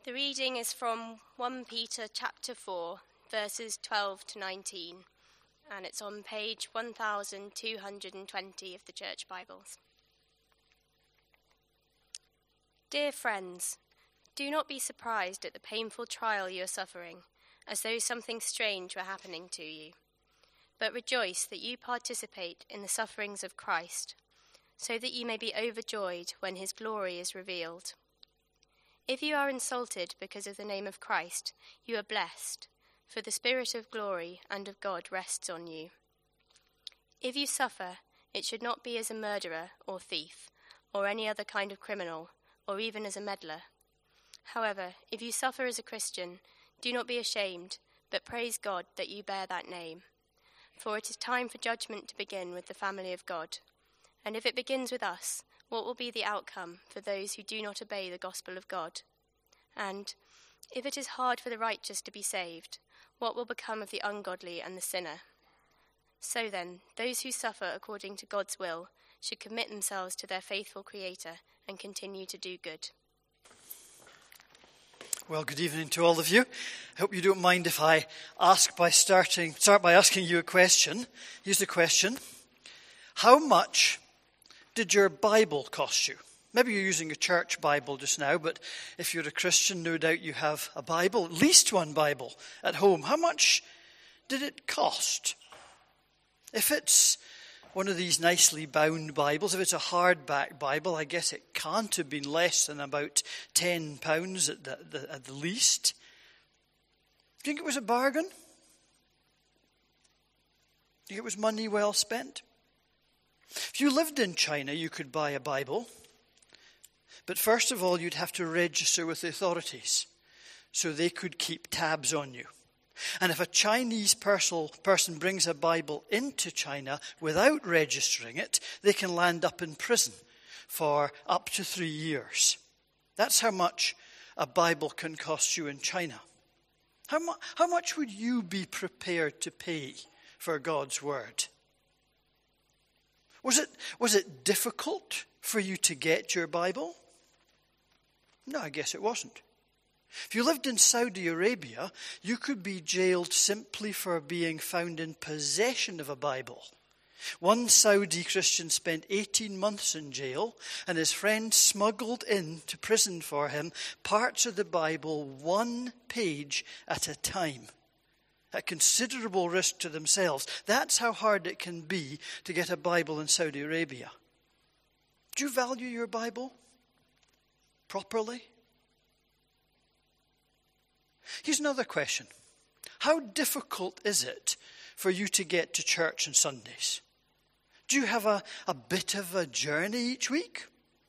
The reading is from 1 Peter chapter 4, verses 12 to 19, and it's on page 1220 of the Church Bibles. Dear friends, do not be surprised at the painful trial you are suffering, as though something strange were happening to you. But rejoice that you participate in the sufferings of Christ, so that you may be overjoyed when his glory is revealed. If you are insulted because of the name of Christ, you are blessed, for the Spirit of glory and of God rests on you. If you suffer, it should not be as a murderer or thief, or any other kind of criminal, or even as a meddler. However, if you suffer as a Christian, do not be ashamed, but praise God that you bear that name. For it is time for judgment to begin with the family of God. And if it begins with us, what will be the outcome for those who do not obey the gospel of God? And if it is hard for the righteous to be saved, what will become of the ungodly and the sinner? So then, those who suffer according to God's will should commit themselves to their faithful Creator and continue to do good. Well, good evening to all of you. I hope you don't mind if I start by asking you a question. Here's the question. How much did your Bible cost you? Maybe you're using a church Bible just now, but if you're a Christian, no doubt you have a Bible, at least one Bible at home. How much did it cost? If it's one of these nicely bound Bibles, if it's a hardback Bible, I guess it can't have been less than about £10 at the least. Do you think it was a bargain? Do you think it was money well spent? If you lived in China, you could buy a Bible. But first of all, you'd have to register with the authorities so they could keep tabs on you. And if a Chinese person brings a Bible into China without registering it, they can land up in prison for up to 3 years. That's how much a Bible can cost you in China. How much would you be prepared to pay for God's word? Was it difficult for you to get your Bible? No, I guess it wasn't. If you lived in Saudi Arabia, you could be jailed simply for being found in possession of a Bible. One Saudi Christian spent 18 months in jail, and his friend smuggled into prison for him parts of the Bible 1 page at a time, at considerable risk to themselves. That's how hard it can be to get a Bible in Saudi Arabia. Do you value your Bible properly? Here's another question. How difficult is it for you to get to church on Sundays? Do you have a bit of a journey each week?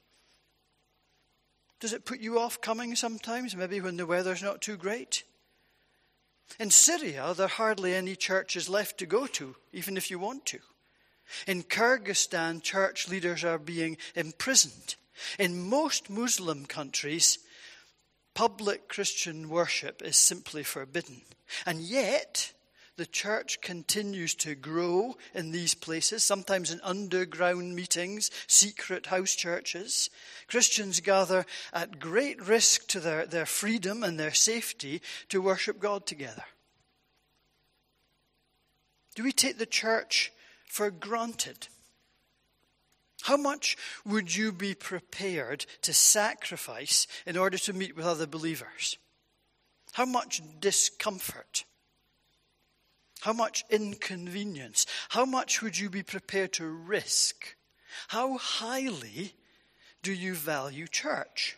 Does it put you off coming sometimes, maybe when the weather's not too great? In Syria, there are hardly any churches left to go to, even if you want to. In Kyrgyzstan, church leaders are being imprisoned. In most Muslim countries, public Christian worship is simply forbidden. And yet, the church continues to grow in these places, sometimes in underground meetings, secret house churches. Christians gather at great risk to their freedom and their safety to worship God together. Do we take the church for granted? How much would you be prepared to sacrifice in order to meet with other believers? How much discomfort? How much inconvenience? How much would you be prepared to risk? How highly do you value church?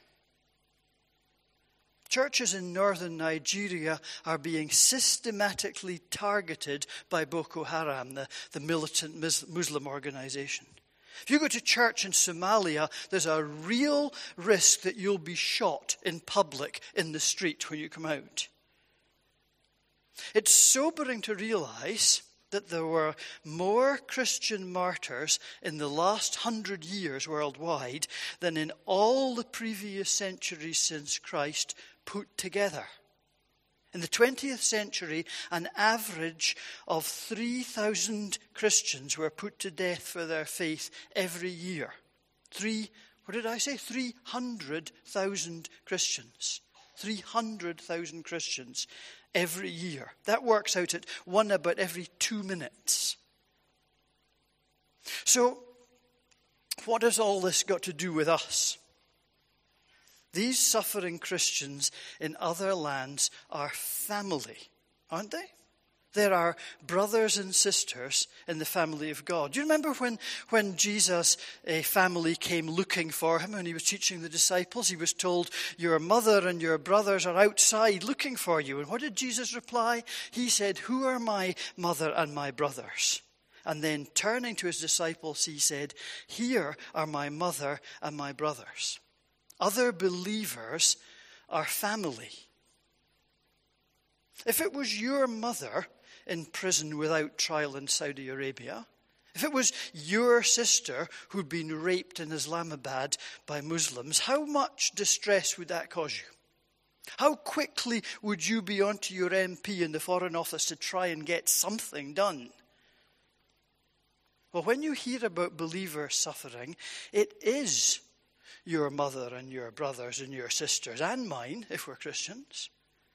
Churches in northern Nigeria are being systematically targeted by Boko Haram, the militant Muslim organization. If you go to church in Somalia, there's a real risk that you'll be shot in public in the street when you come out. It's sobering to realize that there were more Christian martyrs in the last 100 years worldwide than in all the previous centuries since Christ put together. In the 20th century, an average of 3,000 Christians were put to death for their faith every year. 300,000 Christians. 300,000 Christians every year. That works out at one about every 2 minutes. So, what has all this got to do with us? These suffering Christians in other lands are family, aren't they? There are brothers and sisters in the family of God. Do you remember when Jesus' family came looking for him when he was teaching the disciples? He was told, your mother and your brothers are outside looking for you. And what did Jesus reply? He said, who are my mother and my brothers? And then turning to his disciples, he said, here are my mother and my brothers. Other believers are family. If it was your mother in prison without trial in Saudi Arabia, if it was your sister who'd been raped in Islamabad by Muslims, how much distress would that cause you? How quickly would you be onto your MP in the Foreign Office to try and get something done? Well, when you hear about believers suffering, it is your mother and your brothers and your sisters, and mine, if we're Christians.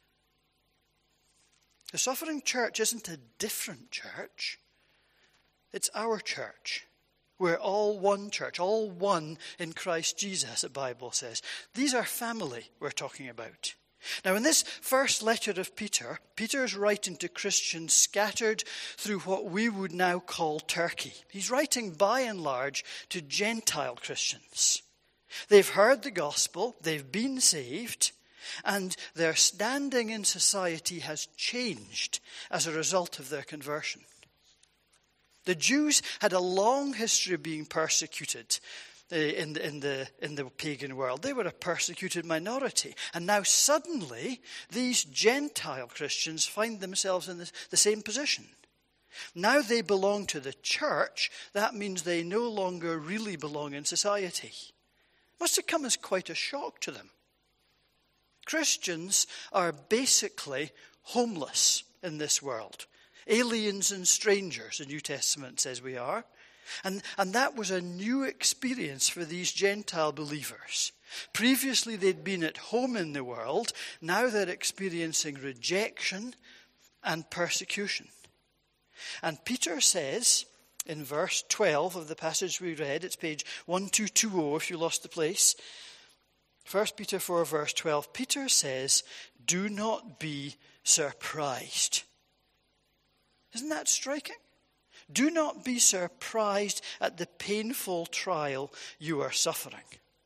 The suffering church isn't a different church. It's our church. We're all one church, all one in Christ Jesus, the Bible says. These are family we're talking about. Now, in this first letter of Peter, Peter is writing to Christians scattered through what we would now call Turkey. He's writing by and large to Gentile Christians. They've heard the gospel, they've been saved, and their standing in society has changed as a result of their conversion. The Jews had a long history of being persecuted in the pagan world. They were a persecuted minority. And now suddenly, these Gentile Christians find themselves in the same position. Now they belong to the church. That means they no longer really belong in society. Must have come as quite a shock to them. Christians are basically homeless in this world. Aliens and strangers, the New Testament says we are. And that was a new experience for these Gentile believers. Previously they'd been at home in the world. Now they're experiencing rejection and persecution. And Peter says in verse 12 of the passage we read, it's page 1220 if you lost the place. 1 Peter 4 verse 12, Peter says, do not be surprised. Isn't that striking? Do not be surprised at the painful trial you are suffering.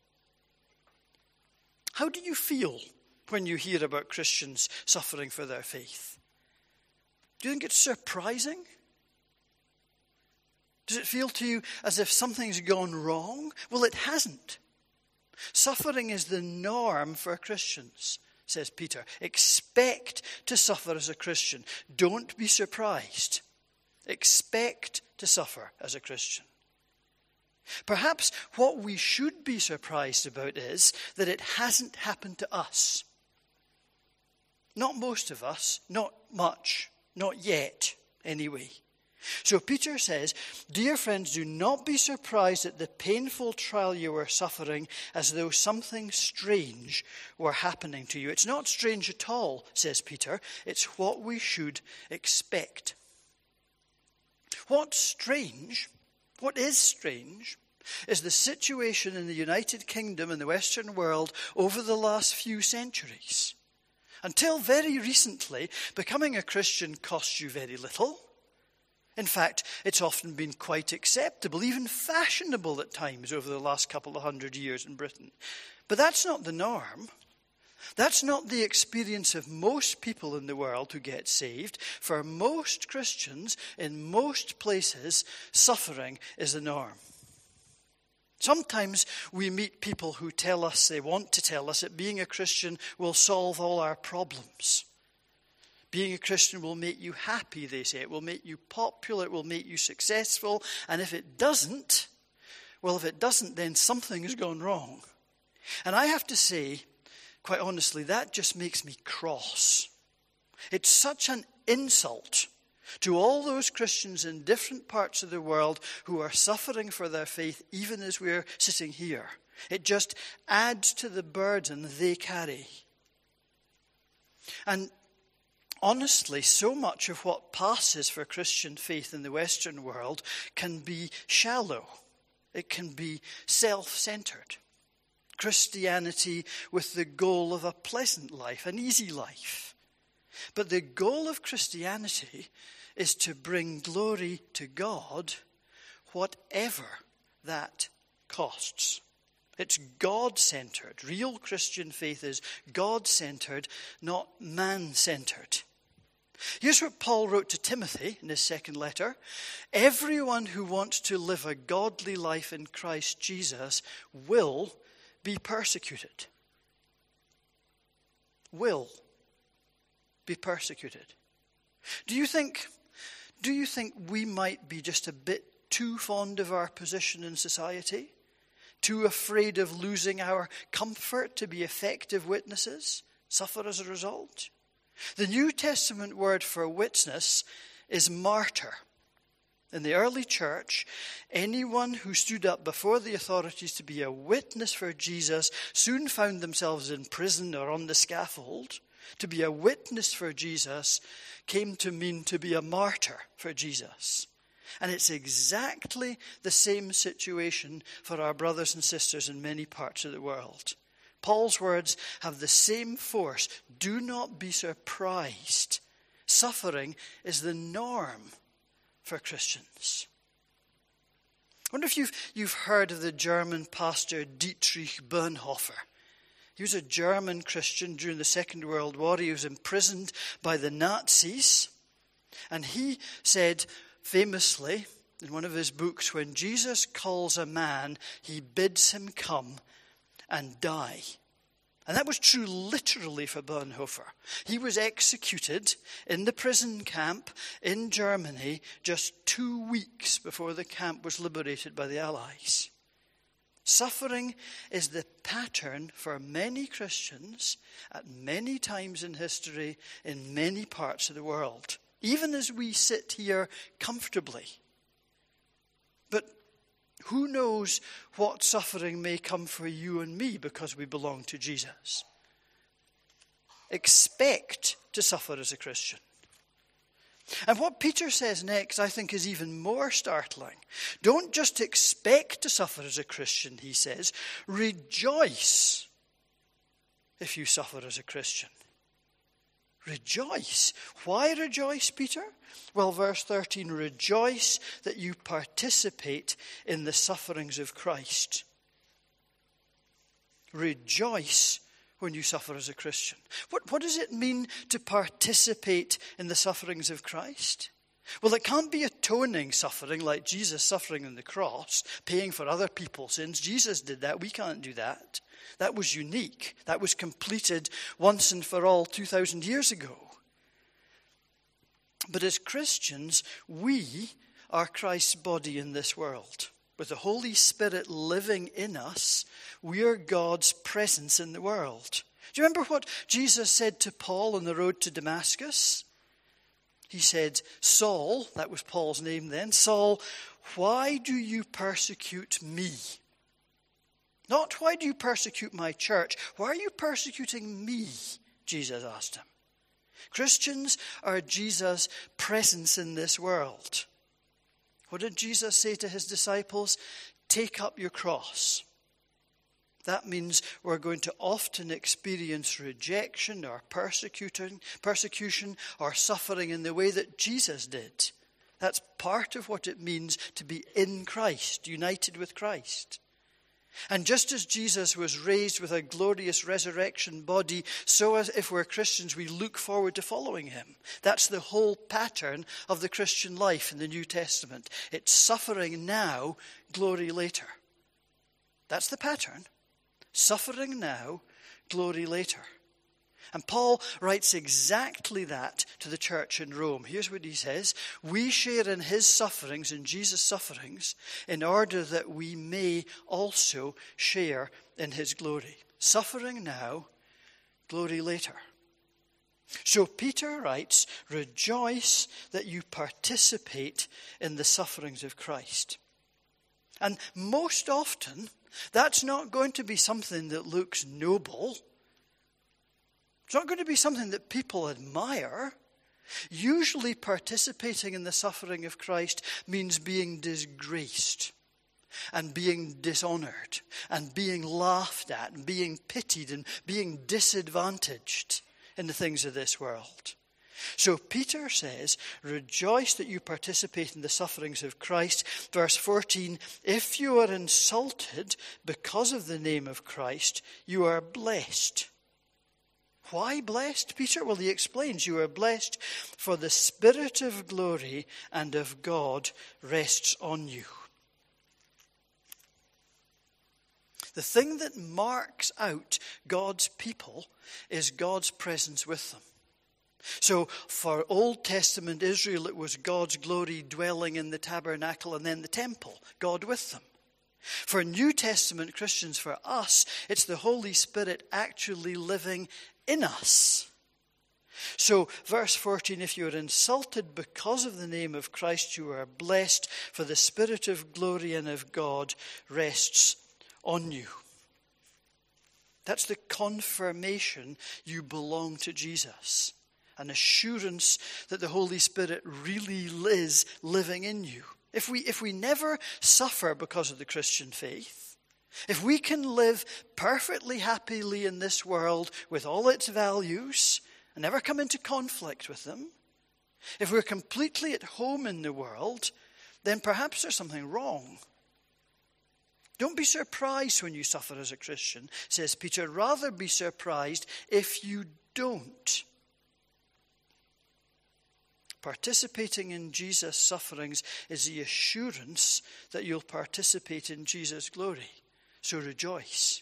How do you feel when you hear about Christians suffering for their faith? Do you think it's surprising? Does it feel to you as if something's gone wrong? Well, it hasn't. Suffering is the norm for Christians, says Peter. Expect to suffer as a Christian. Don't be surprised. Expect to suffer as a Christian. Perhaps what we should be surprised about is that it hasn't happened to us. Not most of us, not much, not yet anyway. So Peter says, dear friends, do not be surprised at the painful trial you are suffering as though something strange were happening to you. It's not strange at all, says Peter. It's what we should expect. What's strange, what is strange, is the situation in the United Kingdom and the Western world over the last few centuries. Until very recently, becoming a Christian cost you very little. In fact, it's often been quite acceptable, even fashionable at times over the last couple of 100 years in Britain. But that's not the norm. That's not the experience of most people in the world who get saved. For most Christians, in most places, suffering is the norm. Sometimes we meet people who tell us, they want to tell us, that being a Christian will solve all our problems. Being a Christian will make you happy, they say. It will make you popular. It will make you successful. And if it doesn't, then something has gone wrong. And I have to say, quite honestly, that just makes me cross. It's such an insult to all those Christians in different parts of the world who are suffering for their faith, even as we're sitting here. It just adds to the burden they carry. And honestly, so much of what passes for Christian faith in the Western world can be shallow. It can be self-centered. Christianity with the goal of a pleasant life, an easy life. But the goal of Christianity is to bring glory to God, whatever that costs. It's God-centered. Real Christian faith is God-centered, not man-centered. Here's what Paul wrote to Timothy in his second letter. Everyone who wants to live a godly life in Christ Jesus will be persecuted. Will be persecuted. Do you think we might be just a bit too fond of our position in society? Too afraid of losing our comfort to be effective witnesses? Suffer as a result? The New Testament word for witness is martyr. In the early church, anyone who stood up before the authorities to be a witness for Jesus soon found themselves in prison or on the scaffold. To be a witness for Jesus came to mean to be a martyr for Jesus. And it's exactly the same situation for our brothers and sisters in many parts of the world. Paul's words have the same force. Do not be surprised. Suffering is the norm for Christians. I wonder if you've heard of the German pastor Dietrich Bonhoeffer. He was a German Christian during the Second World War. He was imprisoned by the Nazis. And he said famously in one of his books, when Jesus calls a man, he bids him come and die. And that was true literally for Bonhoeffer. He was executed in the prison camp in Germany just 2 weeks before the camp was liberated by the Allies. Suffering is the pattern for many Christians at many times in history in many parts of the world, even as we sit here comfortably. But who knows what suffering may come for you and me because we belong to Jesus? Expect to suffer as a Christian. And what Peter says next, I think, is even more startling. Don't just expect to suffer as a Christian, he says. Rejoice if you suffer as a Christian. Rejoice. Why rejoice, Peter? Well, verse 13, rejoice that you participate in the sufferings of Christ. Rejoice when you suffer as a Christian. What does it mean to participate in the sufferings of Christ? Well, it can't be atoning suffering like Jesus suffering on the cross, paying for other people's sins. Jesus did that. We can't do that. That was unique. That was completed once and for all 2,000 years ago. But as Christians, we are Christ's body in this world. With the Holy Spirit living in us, we are God's presence in the world. Do you remember what Jesus said to Paul on the road to Damascus? He said, Saul, that was Paul's name then, Saul, why do you persecute me? Not why do you persecute my church? Why are you persecuting me? Jesus asked him. Christians are Jesus' presence in this world. What did Jesus say to his disciples? Take up your cross. That means we're going to often experience rejection or persecution or suffering in the way that Jesus did. That's part of what it means to be in Christ, united with Christ. And just as Jesus was raised with a glorious resurrection body, so as if we're Christians, we look forward to following him. That's the whole pattern of the Christian life in the New Testament. It's suffering now, glory later. That's the pattern. Suffering now, glory later. And Paul writes exactly that to the church in Rome. Here's what he says. We share in his sufferings, in Jesus' sufferings, in order that we may also share in his glory. Suffering now, glory later. So Peter writes, rejoice that you participate in the sufferings of Christ. And most often, that's not going to be something that looks noble. It's not going to be something that people admire. Usually participating in the suffering of Christ means being disgraced and being dishonored and being laughed at and being pitied and being disadvantaged in the things of this world. So Peter says, rejoice that you participate in the sufferings of Christ. Verse 14, if you are insulted because of the name of Christ, you are blessed. Why blessed, Peter? Well, he explains, you are blessed for the Spirit of glory and of God rests on you. The thing that marks out God's people is God's presence with them. So for Old Testament Israel, it was God's glory dwelling in the tabernacle and then the temple, God with them. For New Testament Christians, for us, it's the Holy Spirit actually living in us. So verse 14, if you are insulted because of the name of Christ, you are blessed, for the Spirit of glory and of God rests on you. That's the confirmation you belong to Jesus. An assurance that the Holy Spirit really is living in you. If we never suffer because of the Christian faith, if we can live perfectly happily in this world with all its values and never come into conflict with them, if we're completely at home in the world, then perhaps there's something wrong. Don't be surprised when you suffer as a Christian, says Peter. Rather be surprised if you don't. Participating in Jesus' sufferings is the assurance that you'll participate in Jesus' glory. So rejoice.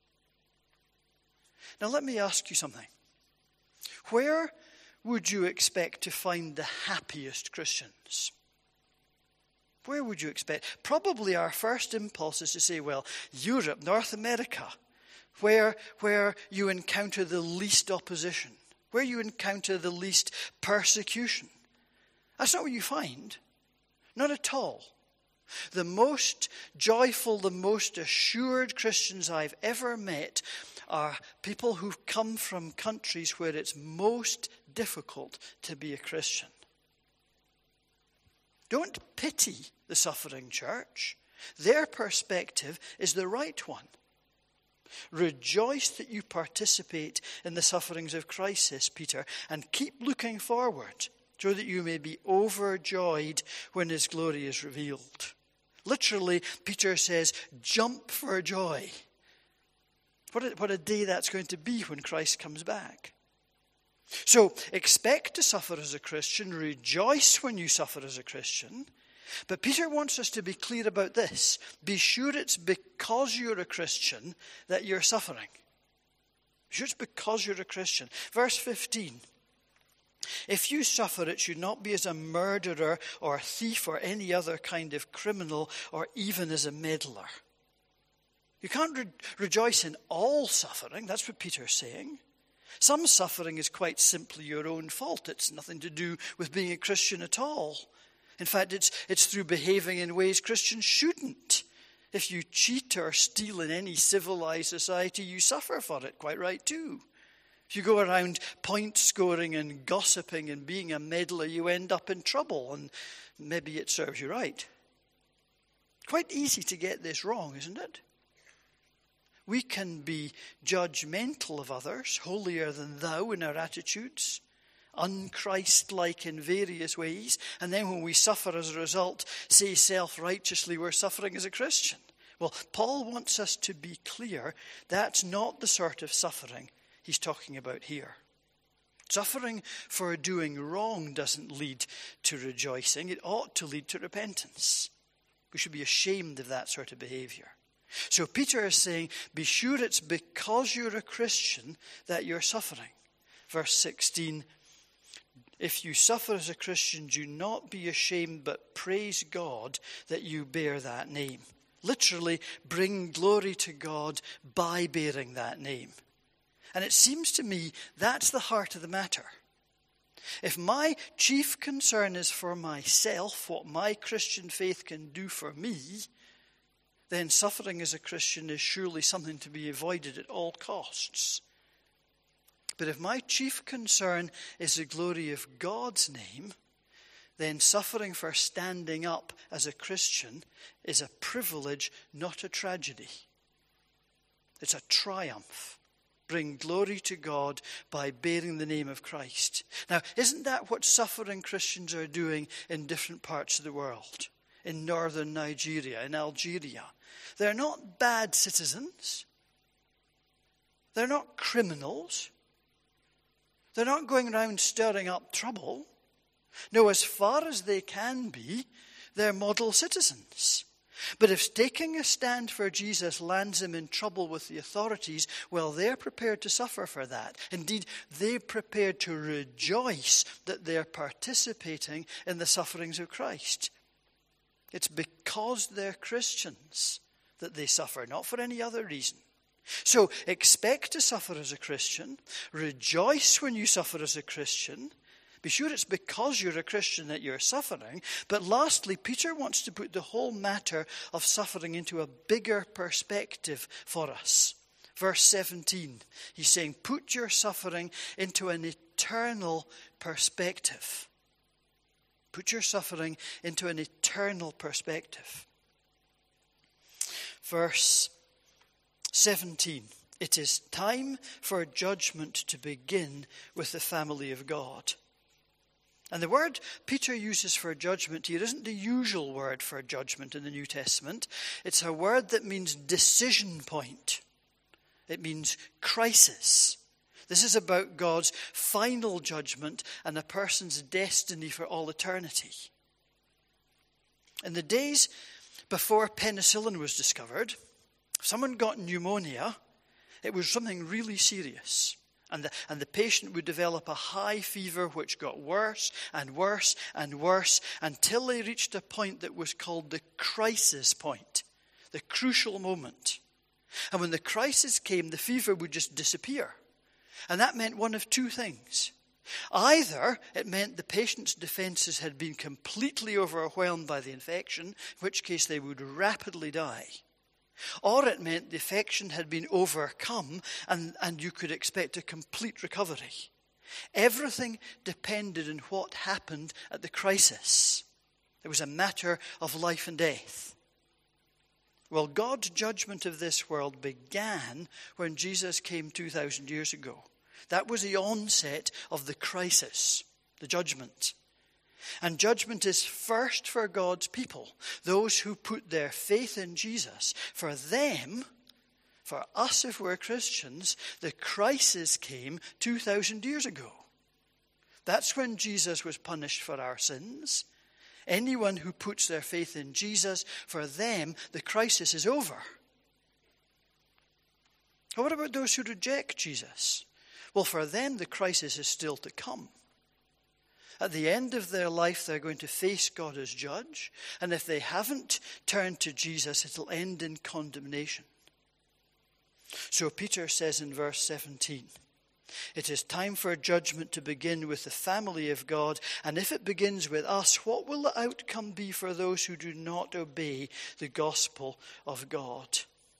Now let me ask you something. Where would you expect to find the happiest Christians? Where would you expect? Probably our first impulse is to say, well, Europe, North America, where you encounter the least opposition, where you encounter the least persecution. That's not what you find. Not at all. The most joyful, the most assured Christians I've ever met are people who've come from countries where it's most difficult to be a Christian. Don't pity the suffering church. Their perspective is the right one. Rejoice that you participate in the sufferings of Christ, says Peter, and keep looking forward so that you may be overjoyed when his glory is revealed. Literally, Peter says, jump for joy. What a day that's going to be when Christ comes back. So, expect to suffer as a Christian. Rejoice when you suffer as a Christian. But Peter wants us to be clear about this. Be sure it's because you're a Christian that you're suffering. Be sure it's because you're a Christian. Verse 15. If you suffer, it should not be as a murderer or a thief or any other kind of criminal or even as a meddler. You can't rejoice in all suffering. That's what Peter's saying. Some suffering is quite simply your own fault. It's nothing to do with being a Christian at all. In fact, it's through behaving in ways Christians shouldn't. If you cheat or steal in any civilized society, you suffer for it, quite right too. If you go around point scoring and gossiping and being a meddler, you end up in trouble, and maybe it serves you right. Quite easy to get this wrong, isn't it? We can be judgmental of others, holier than thou in our attitudes, un-Christ-like in various ways, and then when we suffer as a result, say self-righteously we're suffering as a Christian. Well, Paul wants us to be clear that's not the sort of suffering he's talking about here. Suffering for doing wrong doesn't lead to rejoicing. It ought to lead to repentance. We should be ashamed of that sort of behavior. So Peter is saying, be sure it's because you're a Christian that you're suffering. Verse 16, if you suffer as a Christian, do not be ashamed, but praise God that you bear that name. Literally, bring glory to God by bearing that name. And it seems to me that's the heart of the matter. If my chief concern is for myself, what my Christian faith can do for me, then suffering as a Christian is surely something to be avoided at all costs. But if my chief concern is the glory of God's name, then suffering for standing up as a Christian is a privilege, not a tragedy. It's a triumph. Bring glory to God by bearing the name of Christ. Now, isn't that what suffering Christians are doing in different parts of the world? In northern Nigeria, in Algeria. They're not bad citizens. They're not criminals. They're not going around stirring up trouble. No, as far as they can be, they're model citizens. But if taking a stand for Jesus lands them in trouble with the authorities, well, they're prepared to suffer for that. Indeed, they're prepared to rejoice that they're participating in the sufferings of Christ. It's because they're Christians that they suffer, not for any other reason. So expect to suffer as a Christian. Rejoice when you suffer as a Christian. Be sure it's because you're a Christian that you're suffering. But lastly, Peter wants to put the whole matter of suffering into a bigger perspective for us. Verse 17, he's saying, put your suffering into an eternal perspective. Put your suffering into an eternal perspective. Verse 17, it is time for judgment to begin with the family of God. And the word Peter uses for judgment here isn't the usual word for judgment in the New Testament. It's a word that means decision point. It means crisis. This is about God's final judgment and a person's destiny for all eternity. In the days before penicillin was discovered, if someone got pneumonia, it was something really serious. And the patient would develop a high fever which got worse and worse and worse until they reached a point that was called the crisis point, the crucial moment. And when the crisis came, the fever would just disappear. And that meant one of two things. Either it meant the patient's defenses had been completely overwhelmed by the infection, in which case they would rapidly die. Or it meant the infection had been overcome and you could expect a complete recovery. Everything depended on what happened at the crisis. It was a matter of life and death. Well, God's judgment of this world began when Jesus came 2,000 years ago. That was the onset of the crisis, the judgment. And judgment is first for God's people, those who put their faith in Jesus. For them, for us if we're Christians, the crisis came 2,000 years ago. That's when Jesus was punished for our sins. Anyone who puts their faith in Jesus, for them, the crisis is over. What about those who reject Jesus? Well, for them, the crisis is still to come. At the end of their life, they're going to face God as judge. And if they haven't turned to Jesus, it'll end in condemnation. So Peter says in verse 17, it is time for judgment to begin with the family of God. And if it begins with us, what will the outcome be for those who do not obey the gospel of God?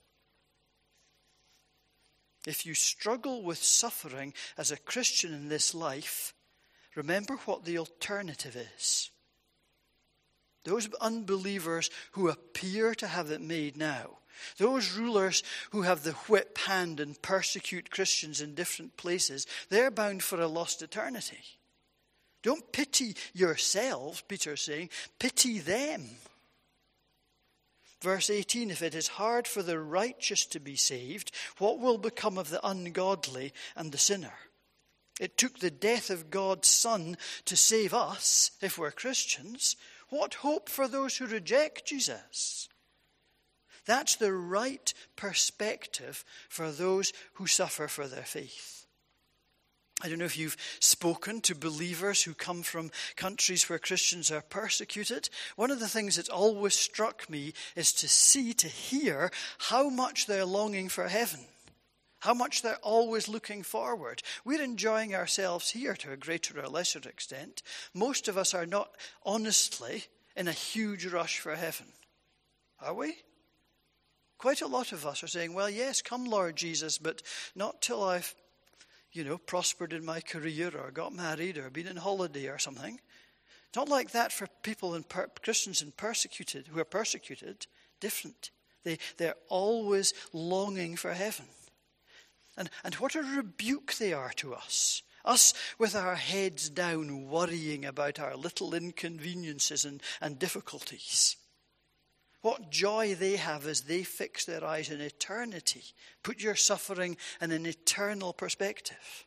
If you struggle with suffering as a Christian in this life, remember what the alternative is. Those unbelievers who appear to have it made now, those rulers who have the whip hand and persecute Christians in different places, they're bound for a lost eternity. Don't pity yourselves, Peter's saying, pity them. Verse 18, if it is hard for the righteous to be saved, what will become of the ungodly and the sinner? It took the death of God's Son to save us, if we're Christians. What hope for those who reject Jesus? That's the right perspective for those who suffer for their faith. I don't know if you've spoken to believers who come from countries where Christians are persecuted. One of the things that's always struck me is to hear how much they're longing for heaven. How much they're always looking forward. We're enjoying ourselves here to a greater or lesser extent. Most of us are not, honestly, in a huge rush for heaven. Are we? Quite a lot of us are saying, well, yes, come Lord Jesus, but not till I've, prospered in my career or got married or been on holiday or something. It's not like that for people Christians who are persecuted. Different. They're always longing for heaven. And what a rebuke they are to us. Us with our heads down, worrying about our little inconveniences and difficulties. What joy they have as they fix their eyes on eternity. Put your suffering in an eternal perspective.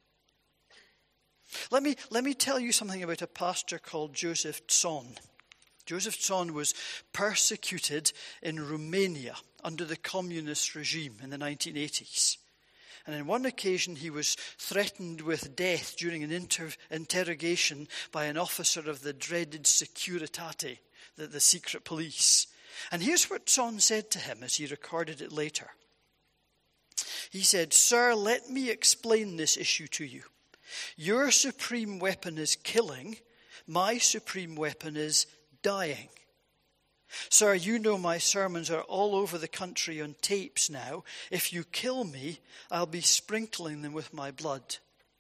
Let me tell you something about a pastor called Joseph Tson. Joseph Tson was persecuted in Romania under the communist regime in the 1980s. And on one occasion he was threatened with death during an interrogation by an officer of the dreaded Securitate, the secret police. And here's what Tson said to him as he recorded it later. He said, "Sir, let me explain this issue to you. Your supreme weapon is killing. My supreme weapon is dying. Sir, you know my sermons are all over the country on tapes now. If you kill me, I'll be sprinkling them with my blood.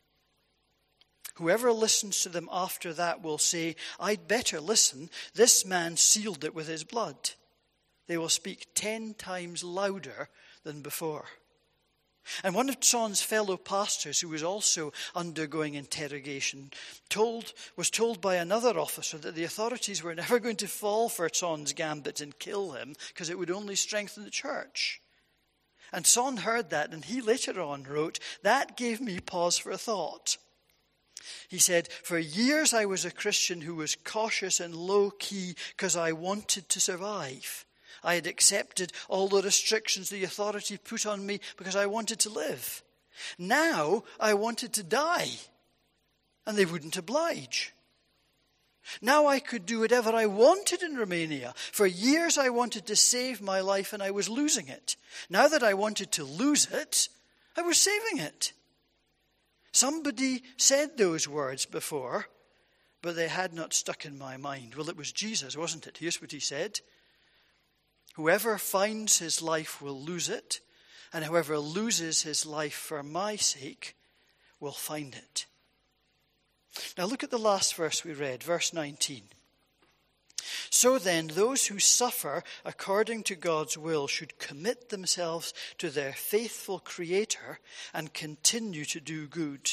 Whoever listens to them after that will say, 'I'd better listen. This man sealed it with his blood.' They will speak 10 times louder than before." And one of Tson's fellow pastors, who was also undergoing interrogation, was told by another officer that the authorities were never going to fall for Tson's gambit and kill him because it would only strengthen the church. And Tson heard that, and he later on wrote, "That gave me pause for thought." He said, "For years I was a Christian who was cautious and low-key because I wanted to survive. I had accepted all the restrictions the authority put on me because I wanted to live. Now I wanted to die, and they wouldn't oblige. Now I could do whatever I wanted in Romania. For years I wanted to save my life, and I was losing it. Now that I wanted to lose it, I was saving it." Somebody said those words before, but they had not stuck in my mind. Well, it was Jesus, wasn't it? Here's what he said. "Whoever finds his life will lose it, and whoever loses his life for my sake will find it." Now look at the last verse we read, verse 19. "So then, those who suffer according to God's will should commit themselves to their faithful Creator and continue to do good."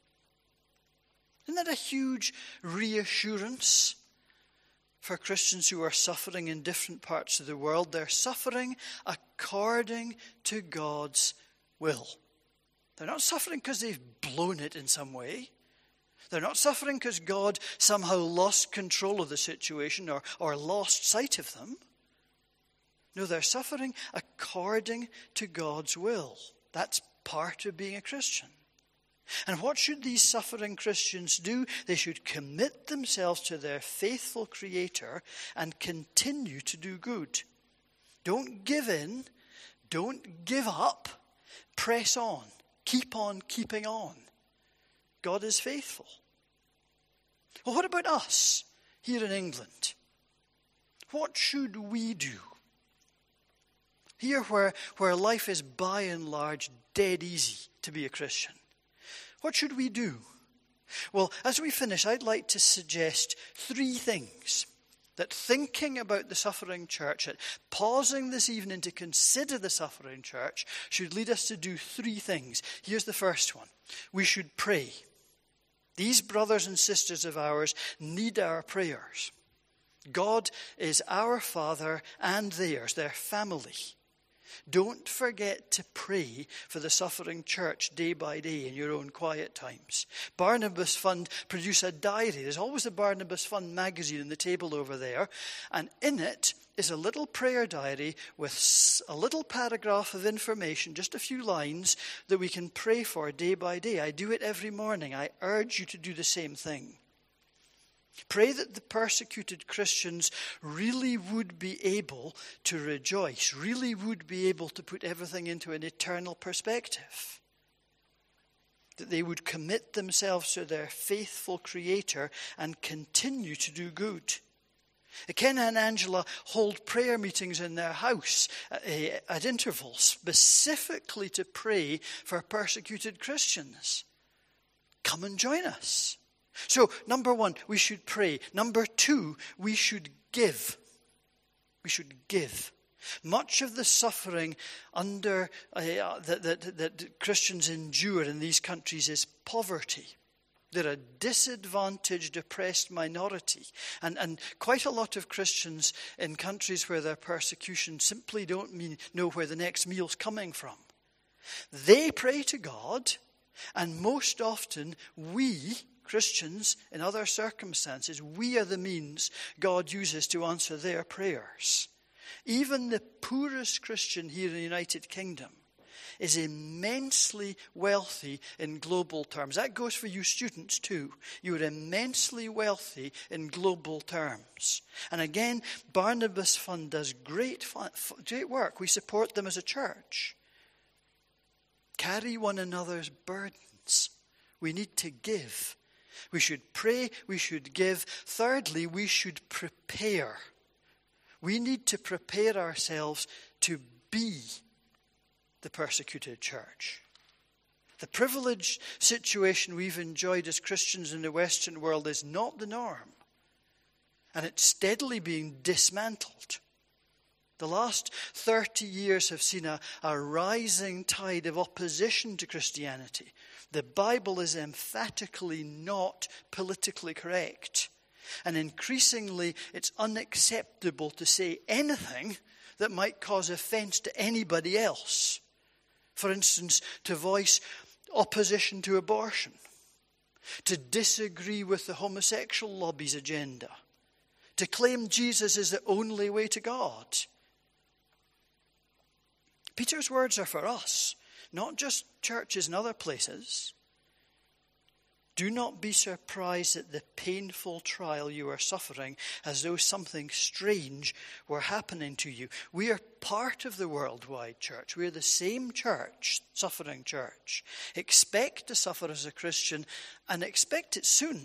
Isn't that a huge reassurance for Christians who are suffering in different parts of the world? They're suffering according to God's will. They're not suffering because they've blown it in some way. They're not suffering because God somehow lost control of the situation or lost sight of them. No, they're suffering according to God's will. That's part of being a Christian. And what should these suffering Christians do? They should commit themselves to their faithful Creator and continue to do good. Don't give in. Don't give up. Press on. Keep on keeping on. God is faithful. Well, what about us here in England? What should we do? Here where life is by and large dead easy to be a Christian. What should we do? Well, as we finish, I'd like to suggest 3 things that thinking about the suffering church, pausing this evening to consider the suffering church, should lead us to do 3 things. Here's the first one. We should pray. These brothers and sisters of ours need our prayers. God is our Father and theirs, their family. Don't forget to pray for the suffering church day by day in your own quiet times. Barnabas Fund produce a diary. There's always a Barnabas Fund magazine on the table over there. And in it is a little prayer diary with a little paragraph of information, just a few lines, that we can pray for day by day. I do it every morning. I urge you to do the same thing. Pray that the persecuted Christians really would be able to rejoice, really would be able to put everything into an eternal perspective. That they would commit themselves to their faithful Creator and continue to do good. Ken and Angela hold prayer meetings in their house at intervals, specifically to pray for persecuted Christians. come and join us. So, number one, we should pray. Number two, we should give. We should give. Much of the suffering that Christians endure in these countries is poverty. They're a disadvantaged, oppressed minority. And quite a lot of Christians in countries where there's persecution simply don't know where the next meal's coming from. They pray to God, and most often we, Christians, in other circumstances, we are the means God uses to answer their prayers. Even the poorest Christian here in the United Kingdom is immensely wealthy in global terms. That goes for you students too. You are immensely wealthy in global terms. And again, Barnabas Fund does great work. We support them as a church. Carry one another's burdens. We need to give. We should pray, we should give. Thirdly, we should prepare. We need to prepare ourselves to be the persecuted church. The privileged situation we've enjoyed as Christians in the Western world is not the norm. And it's steadily being dismantled. The last 30 years have seen a rising tide of opposition to Christianity. The Bible is emphatically not politically correct. And increasingly, it's unacceptable to say anything that might cause offense to anybody else. For instance, to voice opposition to abortion, to disagree with the homosexual lobby's agenda, to claim Jesus is the only way to God. Peter's words are for us, not just churches and other places. Do not be surprised at the painful trial you are suffering as though something strange were happening to you. We are part of the worldwide church. We are the same church, suffering church. Expect to suffer as a Christian and expect it soon.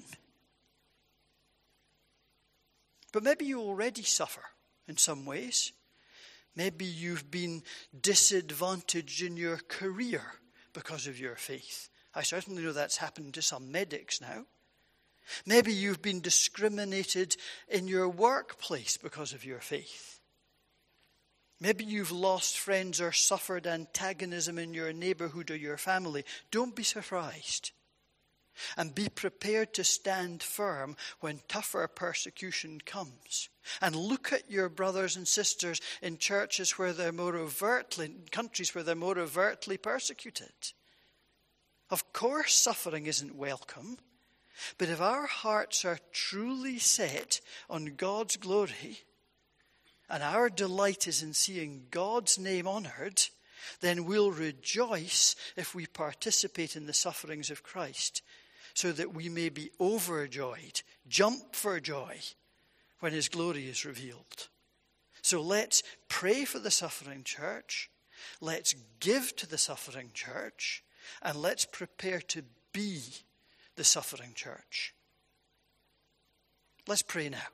But maybe you already suffer in some ways. Maybe you've been disadvantaged in your career because of your faith. I certainly know that's happened to some medics now. Maybe you've been discriminated in your workplace because of your faith. Maybe you've lost friends or suffered antagonism in your neighborhood or your family. Don't be surprised. And be prepared to stand firm when tougher persecution comes. And look at your brothers and sisters in churches where they're more overtly, in countries where they're more overtly persecuted. Of course, suffering isn't welcome, but if our hearts are truly set on God's glory, and our delight is in seeing God's name honored, then we'll rejoice if we participate in the sufferings of Christ, so that we may be overjoyed, jump for joy, when his glory is revealed. So let's pray for the suffering church, let's give to the suffering church, and let's prepare to be the suffering church. Let's pray now.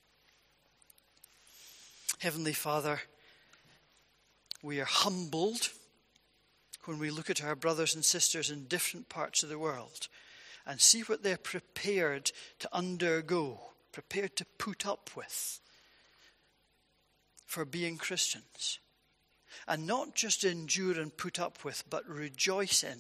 Heavenly Father, we are humbled when we look at our brothers and sisters in different parts of the world and see what they're prepared to undergo, prepared to put up with for being Christians. And not just endure and put up with, but rejoice in.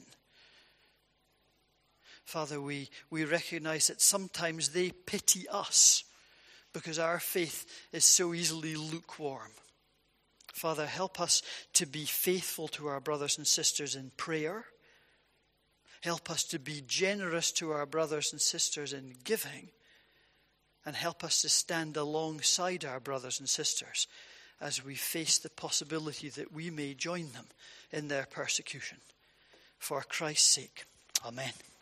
Father, we recognize that sometimes they pity us because our faith is so easily lukewarm. Father, help us to be faithful to our brothers and sisters in prayer. Help us to be generous to our brothers and sisters in giving. And help us to stand alongside our brothers and sisters as we face the possibility that we may join them in their persecution. For Christ's sake. Amen.